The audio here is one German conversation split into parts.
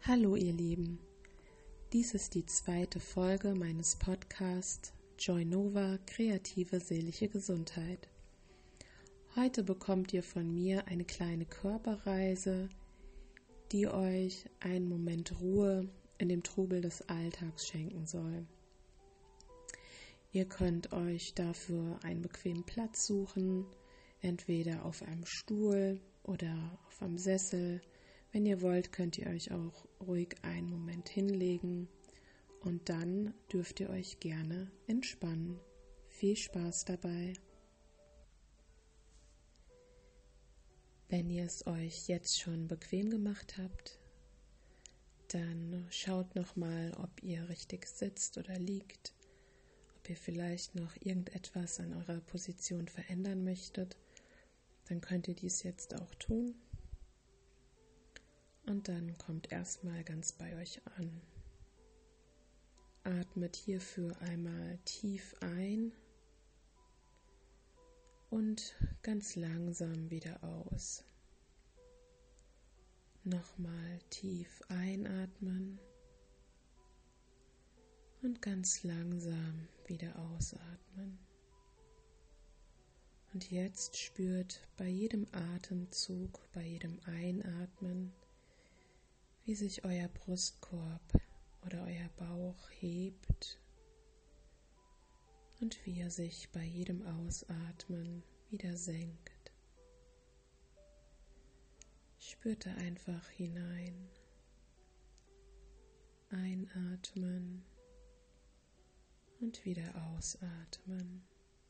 Hallo ihr Lieben, dies ist die zweite Folge meines Podcasts Joynova kreative seelische Gesundheit. Heute bekommt ihr von mir eine kleine Körperreise, die euch einen Moment Ruhe in dem Trubel des Alltags schenken soll. Ihr könnt euch dafür einen bequemen Platz suchen, entweder auf einem Stuhl oder auf einem Sessel. Wenn ihr wollt, könnt ihr euch auch ruhig einen Moment hinlegen und dann dürft ihr euch gerne entspannen. Viel Spaß dabei! Wenn ihr es euch jetzt schon bequem gemacht habt, dann schaut nochmal, ob ihr richtig sitzt oder liegt, ob ihr vielleicht noch irgendetwas an eurer Position verändern möchtet, dann könnt ihr dies jetzt auch tun. Und dann kommt erstmal ganz bei euch an. Atmet hierfür einmal tief ein und ganz langsam wieder aus. Nochmal tief einatmen und ganz langsam wieder ausatmen. Und jetzt spürt bei jedem Atemzug, bei jedem Einatmen, wie sich euer Brustkorb oder euer Bauch hebt und wie er sich bei jedem Ausatmen wieder senkt. Spürt da einfach hinein. Einatmen und wieder ausatmen.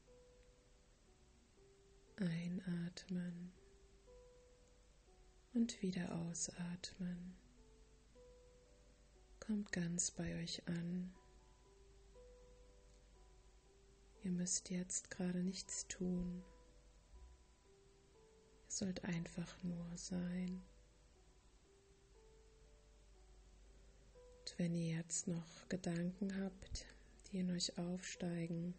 Einatmen und wieder ausatmen. Kommt ganz bei euch an. Ihr müsst jetzt gerade nichts tun. Ihr sollt einfach nur sein. Und wenn ihr jetzt noch Gedanken habt, die in euch aufsteigen,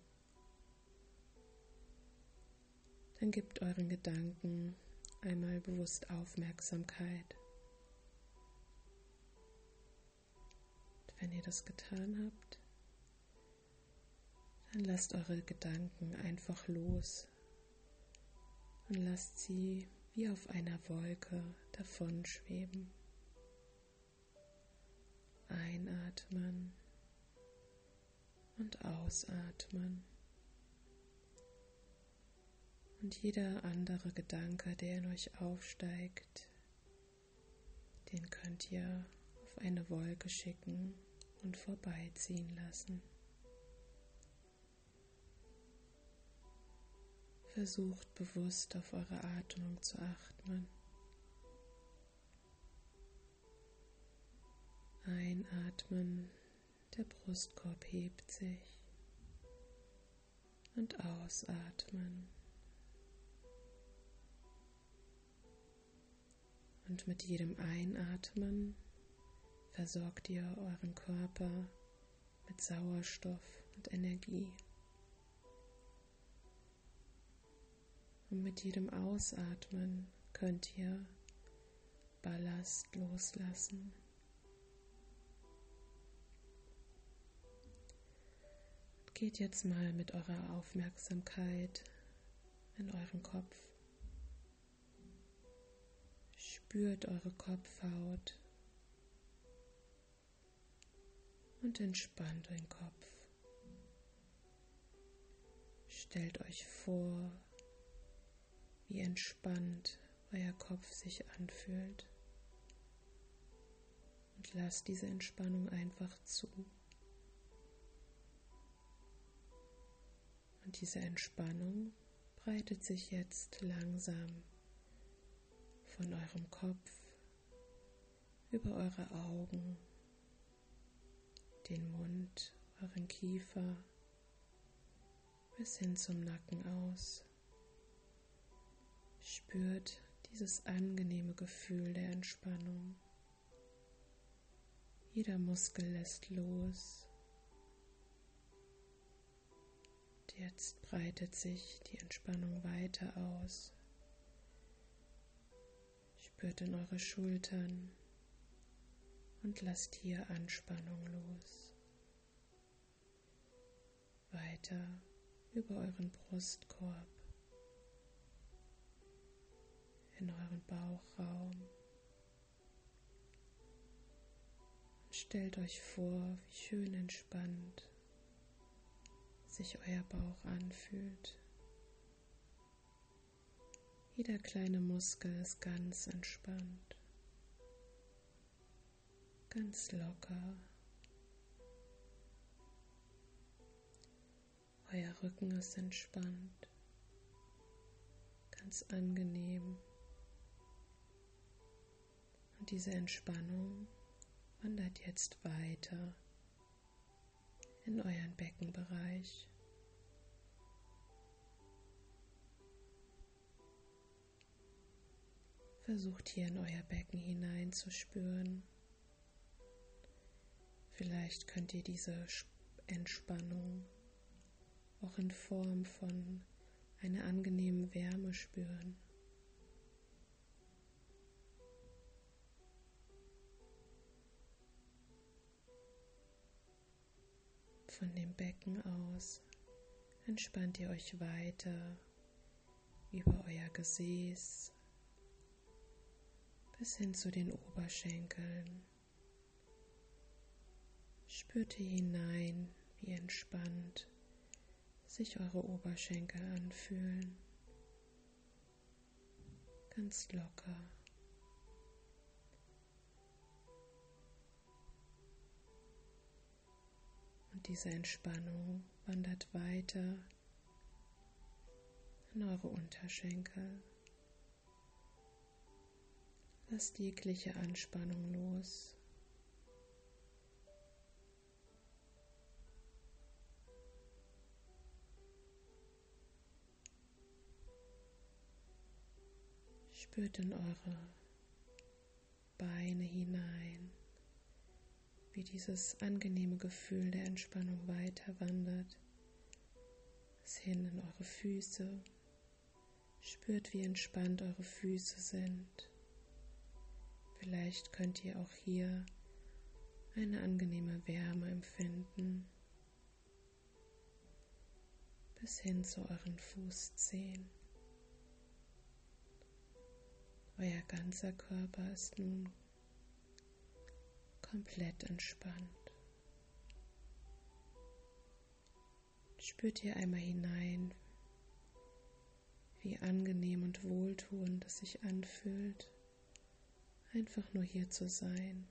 dann gebt euren Gedanken einmal bewusst Aufmerksamkeit. Wenn ihr das getan habt, dann lasst eure Gedanken einfach los und lasst sie wie auf einer Wolke davonschweben. Einatmen und ausatmen. Und jeder andere Gedanke, der in euch aufsteigt, den könnt ihr auf eine Wolke schicken und vorbeiziehen lassen. Versucht bewusst auf eure Atmung zu achten. Einatmen, der Brustkorb hebt sich und ausatmen. Und mit jedem Einatmen versorgt ihr euren Körper mit Sauerstoff und Energie. Und mit jedem Ausatmen könnt ihr Ballast loslassen. Geht jetzt mal mit eurer Aufmerksamkeit in euren Kopf. Spürt eure Kopfhaut und entspannt den Kopf. Stellt euch vor, wie entspannt euer Kopf sich anfühlt und lasst diese Entspannung einfach zu. Und diese Entspannung breitet sich jetzt langsam von eurem Kopf über eure Augen, den Mund, euren Kiefer bis hin zum Nacken aus. Spürt dieses angenehme Gefühl der Entspannung. Jeder Muskel lässt los. Und jetzt breitet sich die Entspannung weiter aus. Spürt in eure Schultern, und lasst hier Anspannung los. Weiter über euren Brustkorb, in euren Bauchraum. Und stellt euch vor, wie schön entspannt sich euer Bauch anfühlt. Jeder kleine Muskel ist ganz entspannt, ganz locker. Euer Rücken ist entspannt, ganz angenehm. Und diese Entspannung wandert jetzt weiter in euren Beckenbereich. Versucht hier in euer Becken hineinzuspüren. Vielleicht könnt ihr diese Entspannung auch in Form von einer angenehmen Wärme spüren. Von dem Becken aus entspannt ihr euch weiter über euer Gesäß bis hin zu den Oberschenkeln. Spürt hier hinein, wie entspannt sich eure Oberschenkel anfühlen. Ganz locker. Und diese Entspannung wandert weiter in eure Unterschenkel. Lasst jegliche Anspannung los. Spürt in eure Beine hinein, wie dieses angenehme Gefühl der Entspannung weiter wandert, bis hin in eure Füße. Spürt, wie entspannt eure Füße sind. Vielleicht könnt ihr auch hier eine angenehme Wärme empfinden, bis hin zu euren Fußzehen. Euer ganzer Körper ist nun komplett entspannt. Spürt hier einmal hinein, wie angenehm und wohltuend es sich anfühlt, einfach nur hier zu sein,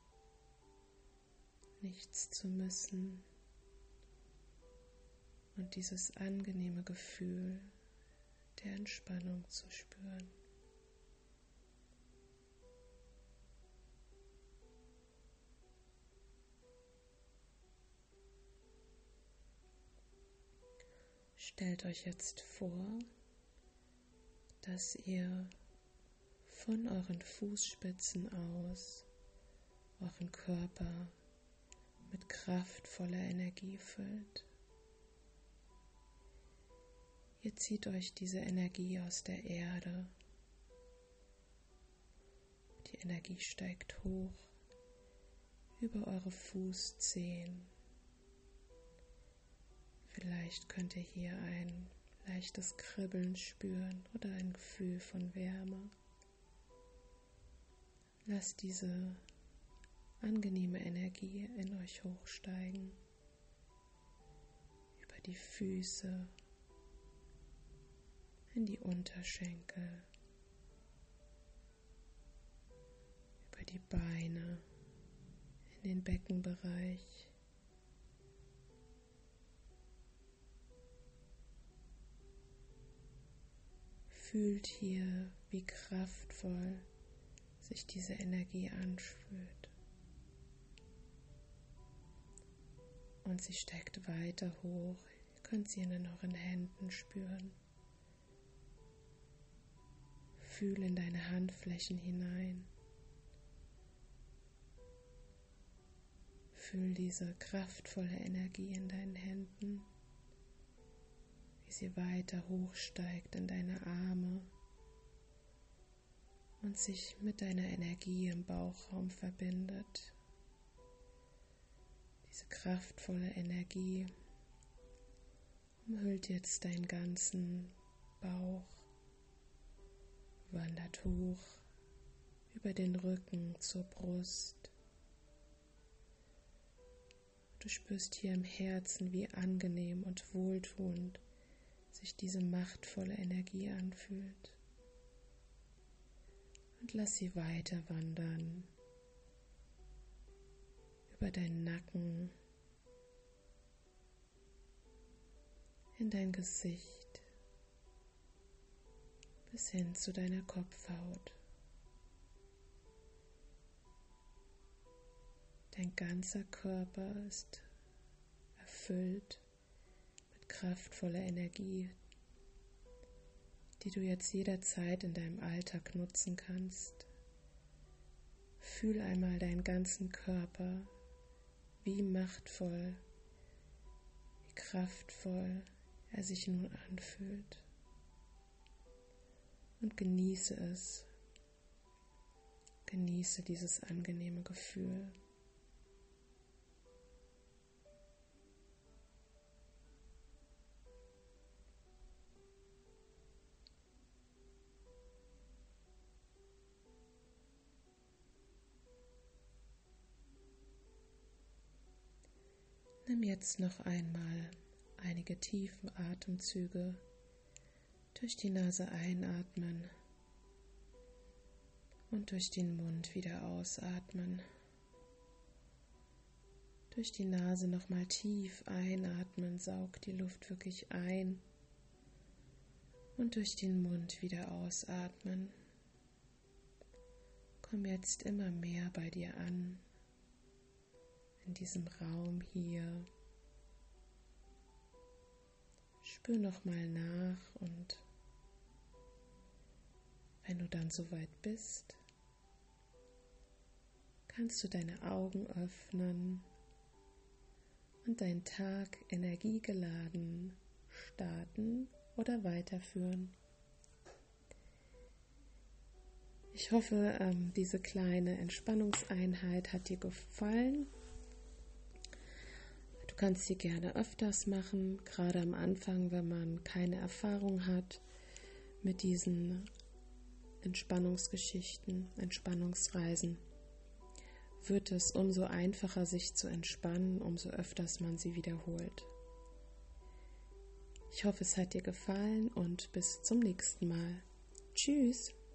nichts zu müssen und dieses angenehme Gefühl der Entspannung zu spüren. Stellt euch jetzt vor, dass ihr von euren Fußspitzen aus euren Körper mit kraftvoller Energie füllt. Ihr zieht euch diese Energie aus der Erde. Die Energie steigt hoch über eure Fußzehen. Vielleicht könnt ihr hier ein leichtes Kribbeln spüren oder ein Gefühl von Wärme. Lasst diese angenehme Energie in euch hochsteigen, über die Füße, in die Unterschenkel, über die Beine, in den Beckenbereich. Fühlt hier, wie kraftvoll sich diese Energie anfühlt. Und sie steigt weiter hoch. Ihr könnt sie in euren Händen spüren. Fühl in deine Handflächen hinein. Fühl diese kraftvolle Energie in deinen Händen, wie sie weiter hochsteigt in deine Arme und sich mit deiner Energie im Bauchraum verbindet, Diese kraftvolle Energie umhüllt jetzt deinen ganzen Bauch, wandert hoch über den Rücken zur Brust. Du spürst hier im Herzen, wie angenehm und wohltuend sich diese machtvolle Energie anfühlt. Und lass sie weiter wandern über deinen Nacken, in dein Gesicht, bis hin zu deiner Kopfhaut. Dein ganzer Körper ist erfüllt mit kraftvoller Energie, die du jetzt jederzeit in deinem Alltag nutzen kannst. Fühl einmal deinen ganzen Körper, wie machtvoll, wie kraftvoll er sich nun anfühlt. Und genieße es. Genieße dieses angenehme Gefühl. Nimm jetzt noch einmal einige tiefe Atemzüge durch die Nase einatmen und durch den Mund wieder ausatmen. Durch die Nase nochmal tief einatmen, saug die Luft wirklich ein und durch den Mund wieder ausatmen. Komm jetzt immer mehr bei dir an. In diesem Raum hier. Spür nochmal nach und wenn du dann soweit bist, kannst du deine Augen öffnen und deinen Tag energiegeladen starten oder weiterführen. Ich hoffe, diese kleine Entspannungseinheit hat dir gefallen. Du kannst sie gerne öfters machen, gerade am Anfang, wenn man keine Erfahrung hat mit diesen Entspannungsgeschichten, Entspannungsreisen, wird es umso einfacher, sich zu entspannen, umso öfters man sie wiederholt. Ich hoffe, es hat dir gefallen und bis zum nächsten Mal. Tschüss!